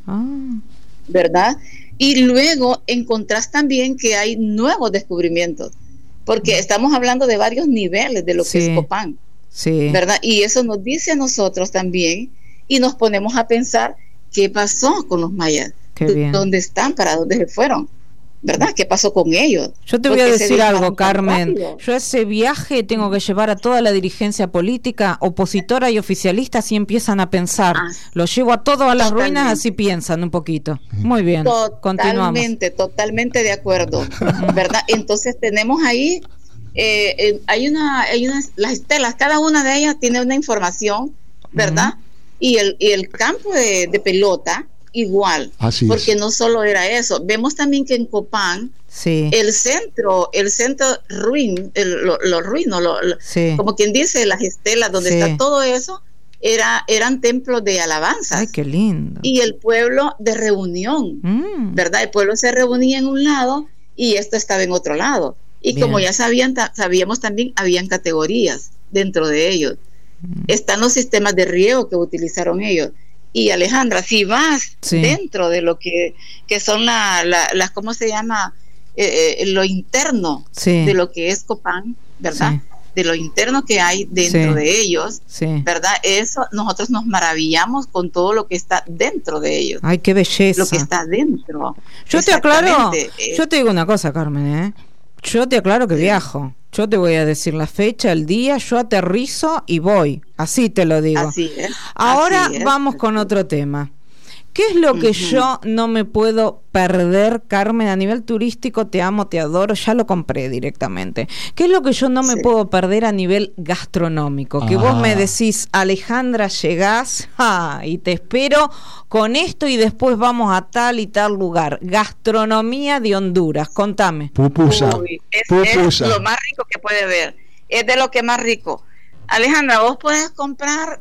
Ah. ¿Verdad? Y luego encontrás también que hay nuevos descubrimientos, porque estamos hablando de varios niveles de lo Sí. que es Copán, Sí. ¿verdad? Y eso nos dice a nosotros también, y nos ponemos a pensar qué pasó con los mayas, Qué bien. dónde están, para dónde se fueron, ¿verdad? ¿Qué pasó con ellos? Yo te voy a Porque se decir dejaron algo, tan Carmen. rápido. Yo ese viaje tengo que llevar a toda la dirigencia política, opositora y oficialista, si empiezan a pensar. Ah, Lo llevo a todo a las totalmente. ruinas, así piensan un poquito. Muy bien, continuamos. Totalmente, totalmente de acuerdo, ¿verdad? Entonces tenemos ahí, eh, eh, hay una, hay unas, las estelas, cada una de ellas tiene una información, ¿verdad? Y el, y el campo de, de pelota, igual, Así porque es. no solo era eso, vemos también que en Copán, Sí, el centro, el centro ruin, el, lo, lo ruino, lo, lo- sí. como quien dice, las estelas, donde Sí. está todo eso, era, eran templos de alabanzas. Ay, qué lindo. Y el pueblo de reunión, Mm. ¿verdad? El pueblo se reunía en un lado y esto estaba en otro lado. Y Bien. como ya sabían, ta- sabíamos también, habían categorías dentro de ellos. Mm. Están los sistemas de riego que utilizaron ellos. Y Alejandra, si vas Sí. dentro de lo que, que son la- la- las, ¿cómo se llama? Eh, eh, lo interno Sí. de lo que es Copán, ¿verdad? Sí. De lo interno que hay dentro Sí. de ellos, Sí. ¿verdad? Eso, nosotros nos maravillamos con todo lo que está dentro de ellos. Ay, qué belleza. Lo que está dentro. Yo te aclaro, Exactamente. Eh, yo te digo una cosa, Carmen, ¿eh? Yo te aclaro que viajo. Yo te voy a decir la fecha, el día, yo aterrizo y voy. Así te lo digo. Así es. Ahora así es, vamos con así otro tema. ¿Qué es lo que Ujú. yo no me puedo perder, Carmen, a nivel turístico? Te amo, te adoro, ya lo compré directamente. ¿Qué es lo que yo no me Sí. puedo perder a nivel gastronómico? Que Ah. vos me decís, Alejandra, llegás ah, y te espero con esto y después vamos a tal y tal lugar. Gastronomía de Honduras, contame. Pupusa. Uy, es, Pupusa. es lo más rico que puede ver. Es de lo que más rico. Alejandra, vos puedes comprar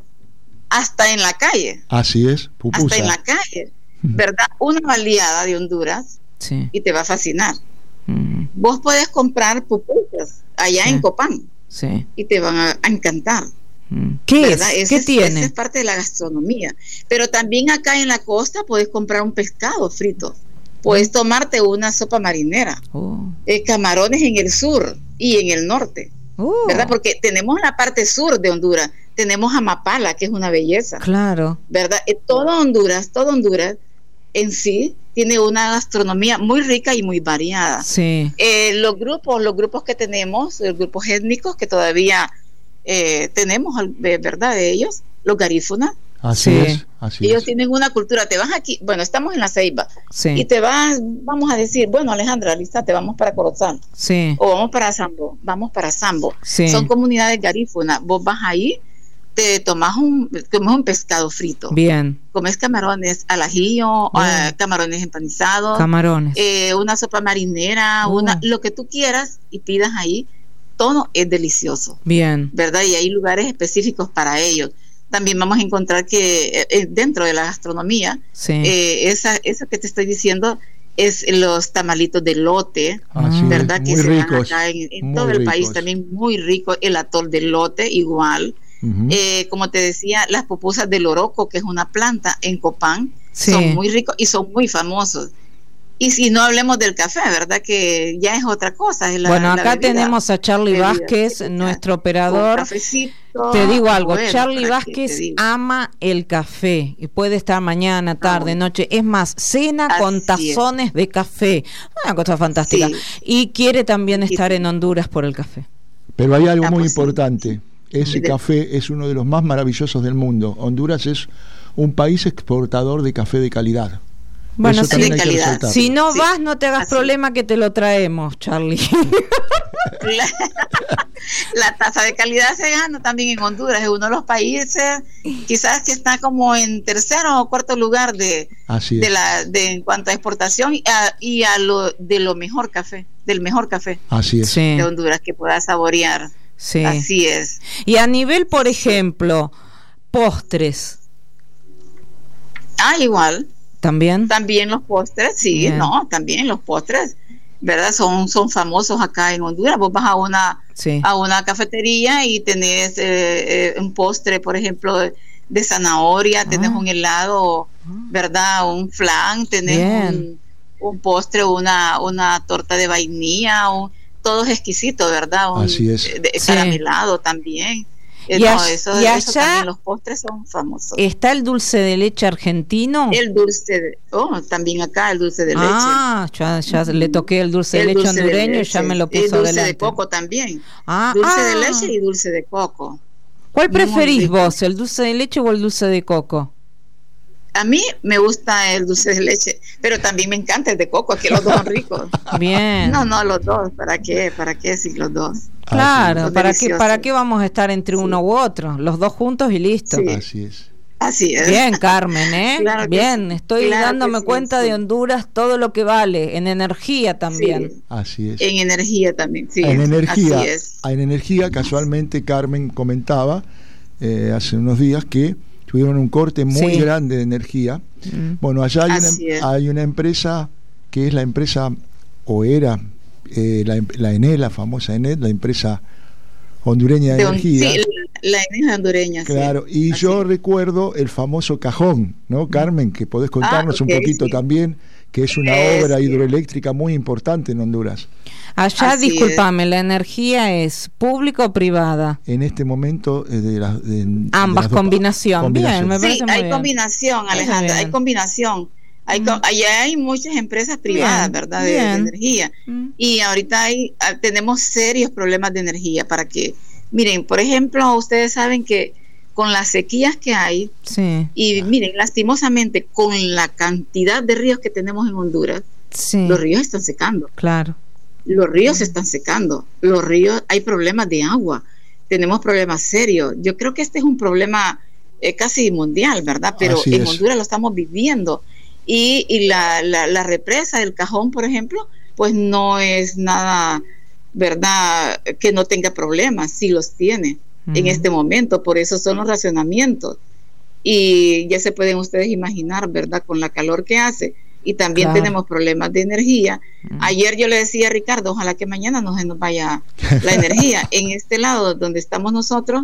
hasta en la calle. Así es, pupusa. Hasta en la calle. ¿Verdad? Una baleada de Honduras Sí. y te va a fascinar. Mm, Vos puedes comprar pupusas allá Sí. en Copán sí. y te van a, a encantar. Mm. ¿Qué es? ¿Verdad? Ese ¿Qué es, tiene? esa es parte de la gastronomía. Pero también acá en la costa puedes comprar un pescado frito. Puedes tomarte una sopa marinera. Oh. Eh, camarones en el sur y en el norte. Oh. ¿Verdad? Porque tenemos la parte sur de Honduras. Tenemos Amapala, que es una belleza. Claro. ¿Verdad? Eh, todo Honduras, todo Honduras en sí tiene una gastronomía muy rica y muy variada. Sí. Eh, los grupos, los grupos que tenemos, los grupos étnicos que todavía eh, tenemos, eh, ¿verdad? De ellos, los garífunas, Así Sí. es, así ellos es. tienen una cultura. Te vas aquí, bueno, estamos en la Ceiba y Sí. te vas, vamos a decir, bueno, Alejandra, listate, vamos para Corozal Sí. o vamos para Sambo, vamos para Sambo. Sí. Son comunidades garífunas. Vos vas ahí, te tomas un, comes un pescado frito, Bien. comes camarones al ajillo, Bien. eh, camarones empanizados, Camarones. eh, una sopa marinera, Oh. una, lo que tú quieras y pidas ahí, todo es delicioso, Bien. ¿verdad? Y hay lugares específicos para ellos. También vamos a encontrar que eh, dentro de la gastronomía, Sí. eh, esa, eso que te estoy diciendo es los tamalitos de lote, Así ¿verdad? es, Que muy se dan ricos. acá en, en muy todo el país, ricos. también muy rico, el atol de lote igual. Ujú. Eh, como te decía, las pupusas del oroco, que es una planta en Copán, Sí. son muy ricos y son muy famosos. Y si no hablemos del café, ¿verdad? Que ya es otra cosa. Es la, bueno, la acá bebida. tenemos a Charlie Bebida Vázquez, típica, nuestro un operador. cafecito, Te digo algo, bueno, Charlie ¿para qué te Vázquez digo? ama el café y puede estar mañana, tarde, Ah, noche. Es más, cena Así con es. tazones de café. Una cosa fantástica. Sí. Y quiere también Sí, estar sí. en Honduras por el café. Pero hay algo Ah, muy pues sí. importante. Ese Sí, de- café es uno de los más maravillosos del mundo. Honduras es un país exportador de café de calidad. Bueno, Eso sí. también hay De que calidad. resaltarlo. Si no Sí, vas, no te hagas así. problema que te lo traemos, Charlie. La, la tasa de calidad se gana también en Honduras, es uno de los países quizás que está como en tercero o cuarto lugar de, Así es. de la de en cuanto a exportación y a, y a lo de lo mejor café, del mejor café Así es. Sí, de Honduras que pueda saborear. sí. Así es. Y a nivel, por ejemplo, postres, Ah, igual, ¿también? también los postres, sí, Bien. no, también los postres, ¿verdad? Son, son famosos acá en Honduras. Vos vas a una Sí. a una cafetería y tenés eh, eh, un postre, por ejemplo, de, de zanahoria, ah. tenés un helado, ¿verdad? Un flan, tenés un, un postre, una, una torta de vainilla, un, todo es exquisito, ¿verdad? Un, Así es. De, sí. Caramelado también. Y, no, allá, eso, y eso allá también, los postres son famosos. ¿Está el dulce de leche argentino? El dulce de, oh, también acá el dulce de leche. Ah, ya, ya le toqué el dulce el de leche dulce hondureño de leche. Y ya me lo puso el dulce adelante. de coco también. Ah, dulce ah. de leche y dulce de coco. ¿Cuál preferís vos, el dulce de leche o el dulce de coco? A mí me gusta el dulce de leche, pero también me encanta el de coco, que los dos son ricos. Bien. No, no, los dos, ¿para qué? ¿Para qué si los dos? Claro, Son ¿para qué, ¿para qué vamos a estar entre sí. uno u otro? Los dos juntos y listo. Sí. Así es. Así es. Bien, Carmen, ¿eh? Claro Bien, sí. estoy claro dándome sí, cuenta sí. de Honduras todo lo que vale, en energía también. Sí. Así es. En energía también, sí. En energía, así es. En energía, casualmente Carmen comentaba eh, hace unos días que tuvieron un corte muy sí. grande de energía. Mm. Bueno, allá hay una, hay una empresa que es la empresa, o era eh, la, la ENEL, la famosa ENEL, la empresa hondureña de, de energía. Sí, la ENEL hondureña. Claro, sí. y Así. Yo recuerdo el famoso cajón, ¿no, Carmen? Que podés contarnos ah, okay, un poquito sí. también, que es una es, obra hidroeléctrica muy importante en Honduras. Allá, Así discúlpame, es. ¿La energía es pública o privada? En este momento, eh, de, la, de ambas, de combinación. combinación. Bien, me parece sí, muy hay bien. combinación, Alejandra, hay combinación. Hay, mm. Allá hay muchas empresas privadas, bien, ¿verdad? De, de energía. Mm. Y ahorita hay, tenemos serios problemas de energía para que, miren, por ejemplo, ustedes saben que con las sequías que hay, sí. y miren, lastimosamente, con la cantidad de ríos que tenemos en Honduras, sí. los ríos están secando. Claro. Los ríos se están secando, los ríos, hay problemas de agua, tenemos problemas serios. Yo creo que este es un problema eh, casi mundial, ¿verdad? Pero Así en es. Honduras lo estamos viviendo. Y, y la, la, la represa del Cajón, por ejemplo, pues no es nada, ¿verdad?, que no tenga problemas, sí los tiene uh-huh. en este momento, por eso son los racionamientos. Y ya se pueden ustedes imaginar, ¿verdad?, con la calor que hace. Y también claro. tenemos problemas de energía. Mm. Ayer yo le decía a Ricardo, ojalá que mañana no se nos vaya la energía. En este lado donde estamos nosotros,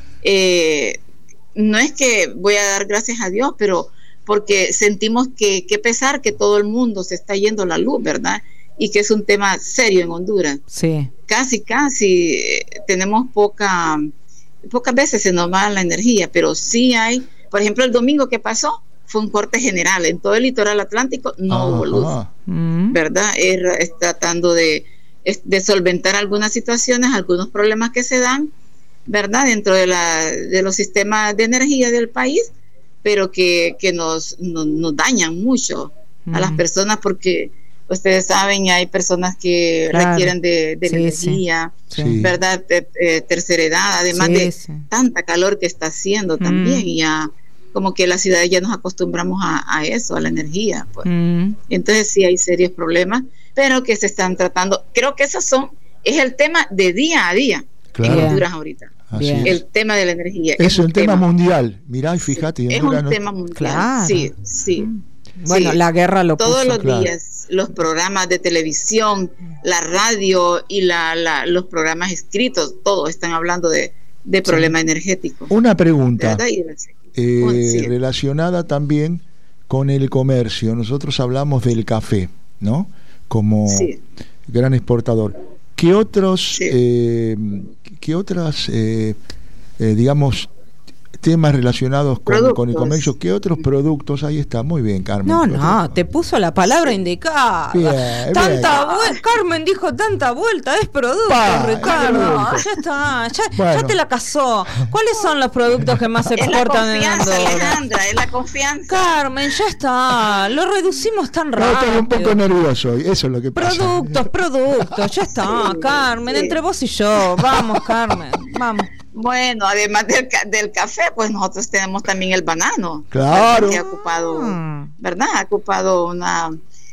eh, no es que voy a dar gracias a Dios, pero porque sentimos que, que pesar que todo el mundo se está yendo la luz, ¿verdad? Y que es un tema serio en Honduras. Sí. Casi, casi eh, tenemos poca, pocas veces se nos va la energía, pero sí hay, por ejemplo, el domingo que pasó, fue un corte general en todo el litoral atlántico, no Ajá. hubo luz, ¿verdad? Es, es tratando de, es, de solventar algunas situaciones, algunos problemas que se dan, ¿verdad? Dentro de, la, de los sistemas de energía del país, pero que, que nos, nos, nos dañan mucho uh-huh. a las personas, porque ustedes saben, hay personas que claro. requieren de, de sí, energía, sí. ¿verdad? De, de tercera edad, además sí, de sí. tanta calor que está haciendo uh-huh. también, y ya como que la ciudad ya nos acostumbramos a, a eso, a la energía, pues. Mm. Entonces sí hay serios problemas, pero que se están tratando. Creo que esos son, es el tema de día a día claro. en Honduras ahorita. Así el es. tema de la energía. Es, es un tema, tema mundial. Mirá, y fíjate. Sí, es un no... tema mundial. Claro. Sí, sí. Bueno, sí. la guerra lo Todos puso, los claro. días, los programas de televisión, la radio y la, la, los programas escritos, todos están hablando de, de problemas sí. energéticos. Una pregunta. ¿verdad? Eh, sí. relacionada también con el comercio. Nosotros hablamos del café, ¿no? Como sí. gran exportador. ¿Qué otros, sí. eh, qué otras, eh, eh, digamos, temas relacionados con, con el comercio? ¿Qué otros productos? Ahí está, muy bien, Carmen. No, no, te puso la palabra indicada. Bien, tanta vuelta, Carmen dijo tanta vuelta, es producto, pa, Ricardo. Producto. Ya está, ya, bueno. ya te la casó. ¿Cuáles son los productos que más se exportan en Honduras? Alejandra, es la confianza. Carmen, ya está, lo reducimos tan rápido. No, estoy un poco nervioso, eso es lo que pasa. Productos, productos, ya está, sí, Carmen, sí. entre vos y yo, vamos, Carmen, vamos. Bueno, además del, del café, pues nosotros tenemos también el banano. Claro. Que ha ocupado, ¿verdad? Ha ocupado una,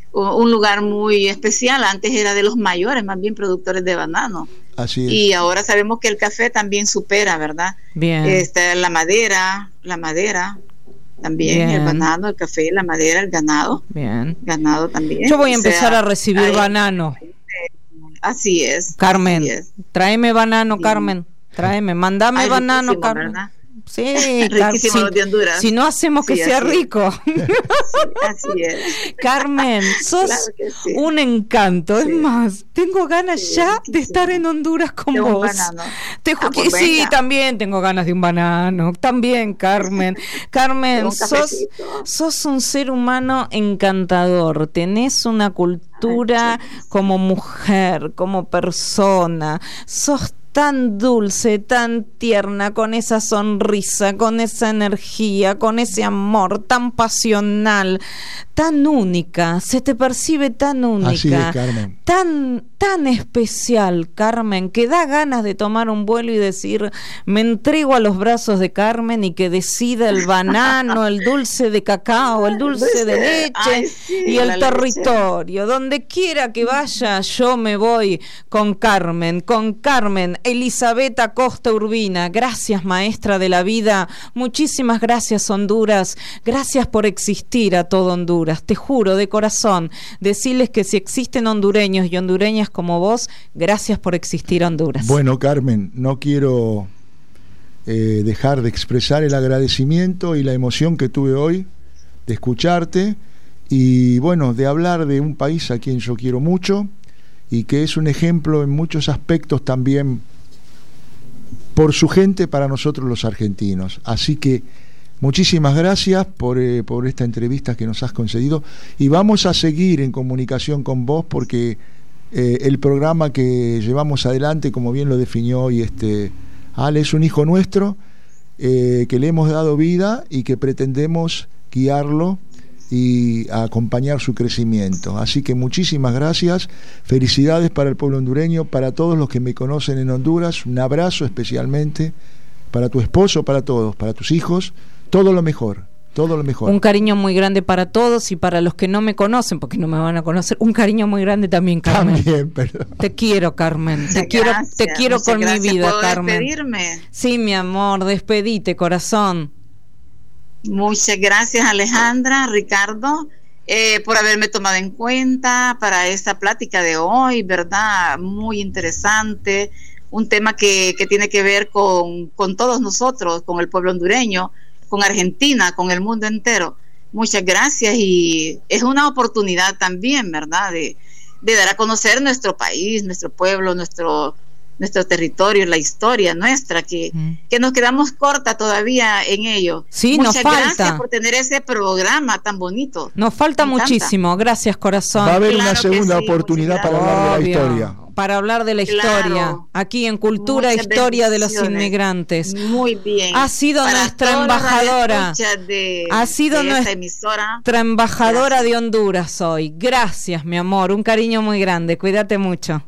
un lugar muy especial. Antes era de los mayores, más bien productores de banano. Así es. Y ahora sabemos que el café también supera, ¿verdad? Bien. Está la madera, la madera. También bien. El banano, el café, la madera, el ganado. Bien. Ganado también. Yo voy a empezar o sea, a recibir hay, banano. Así es. Carmen, así es. Tráeme banano, sí. Carmen. Tráeme, mandame Ay, banano, Carmen. ¿verdad? Sí, riquísimos si, los de Honduras. Si no hacemos que sí, sea rico. Sí, así es. Carmen, sos claro sí. un encanto. Sí. Es más, tengo ganas sí, ya de estar en Honduras con de vos. Un banano. Te ah, pues sí, venga. También tengo ganas de un banano. También, Carmen. Carmen, sos, sos un ser humano encantador. Tenés una cultura Ay, como mujer, como persona. Sos tan dulce, tan tierna, con esa sonrisa, con esa energía, con ese amor tan pasional, tan única, se te percibe tan única, Así es, Carmen. tan tan especial, Carmen, que da ganas de tomar un vuelo y decir, me entrego a los brazos de Carmen y que decida el banano, el dulce de cacao, el dulce, dulce. de leche Ay, sí, y el territorio. Leche. Donde quiera que vaya, yo me voy con Carmen, con Carmen. Elizabeth Acosta Urbina, gracias, maestra de la vida. Muchísimas gracias, Honduras. Gracias por existir a todo Honduras. Te juro de corazón, decirles que si existen hondureños y hondureñas como vos, gracias por existir, Honduras. Bueno, Carmen, no quiero eh, dejar de expresar el agradecimiento y la emoción que tuve hoy de escucharte y bueno, de hablar de un país a quien yo quiero mucho y que es un ejemplo en muchos aspectos también por su gente para nosotros los argentinos. Así que muchísimas gracias por, eh, por esta entrevista que nos has concedido y vamos a seguir en comunicación con vos porque eh, el programa que llevamos adelante, como bien lo definió hoy este Ale, es un hijo nuestro eh, que le hemos dado vida y que pretendemos guiarlo y acompañar su crecimiento. Así que muchísimas gracias, felicidades para el pueblo hondureño, para todos los que me conocen en Honduras, un abrazo especialmente para tu esposo, para todos, para tus hijos, todo lo mejor, todo lo mejor. Un cariño muy grande para todos y para los que no me conocen, porque no me van a conocer, un cariño muy grande también, Carmen. También, perdón. Te quiero, Carmen, te gracias, quiero, te quiero con mi vida, ¿Puedo Carmen. Despedirme? Sí, mi amor, despedite, corazón. Muchas gracias, Alejandra, Ricardo, eh, por haberme tomado en cuenta para esta plática de hoy, ¿verdad? Muy interesante, un tema que, que tiene que ver con, con todos nosotros, con el pueblo hondureño, con Argentina, con el mundo entero. Muchas gracias y es una oportunidad también, ¿verdad? De, de dar a conocer nuestro país, nuestro pueblo, nuestro... nuestro territorio, la historia nuestra, que, mm. que nos quedamos corta todavía en ello. Sí, Muchas nos falta. Gracias por tener ese programa tan bonito. Nos falta Me muchísimo, encanta. Gracias, corazón. Va a haber claro una segunda sí, oportunidad para hablar de la historia. Para hablar de la historia, claro. Aquí en Cultura e Historia de los Inmigrantes. Muy bien. Ha sido para nuestra embajadora. De, ha sido de nuestra emisora. embajadora Gracias. de Honduras hoy. Gracias, mi amor. Un cariño muy grande. Cuídate mucho.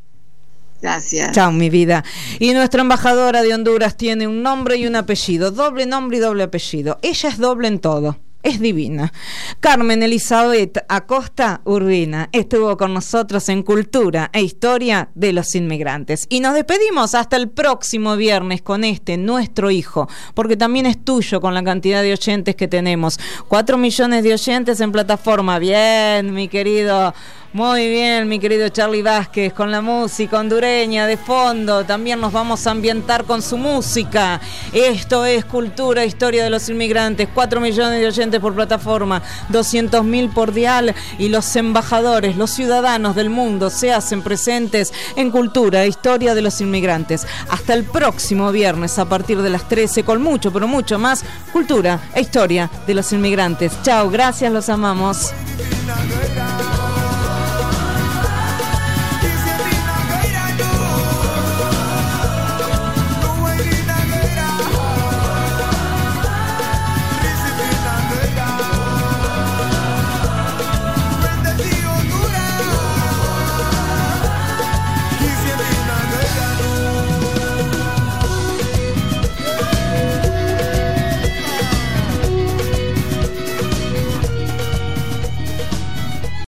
Gracias. Chao, mi vida. Y nuestra embajadora de Honduras tiene un nombre y un apellido, doble nombre y doble apellido. Ella es doble en todo. Es divina. Carmen Elizabeth Acosta Urbina estuvo con nosotros en Cultura e Historia de los Inmigrantes. Y nos despedimos hasta el próximo viernes con este, nuestro hijo, porque también es tuyo con la cantidad de oyentes que tenemos. Cuatro millones de oyentes en plataforma. Bien, mi querido... Muy bien, mi querido Charlie Vázquez, con la música hondureña de fondo. También nos vamos a ambientar con su música. Esto es Cultura e Historia de los Inmigrantes. Cuatro millones de oyentes por plataforma, doscientos mil por dial. Y los embajadores, los ciudadanos del mundo se hacen presentes en Cultura e Historia de los Inmigrantes. Hasta el próximo viernes a partir de las trece con mucho, pero mucho más Cultura e Historia de los Inmigrantes. Chao, gracias, los amamos.